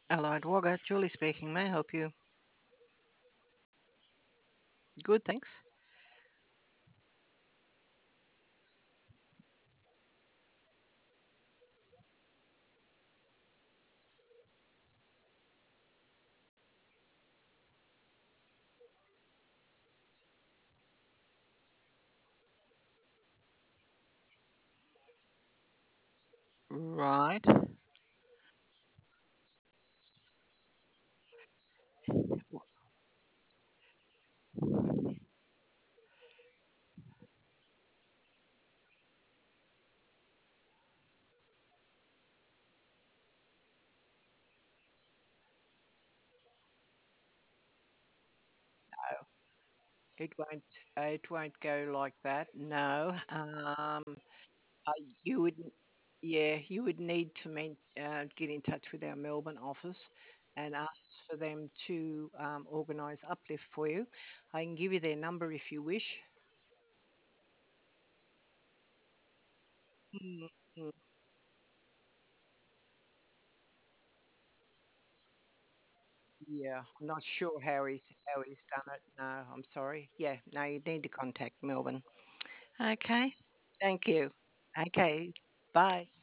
Allied Wagga, Julie speaking. May I help you? Good, thanks. Right. It won't go like that. No. Uh, you would, yeah, you would need to get in touch with our Melbourne office and ask for them to organise uplift for you. I can give you their number if you wish. Mm, mm. Yeah, I'm not sure how he's done it. No, I'm sorry. Yeah, no, you need to contact Melbourne. Okay. Thank you. Okay. Bye.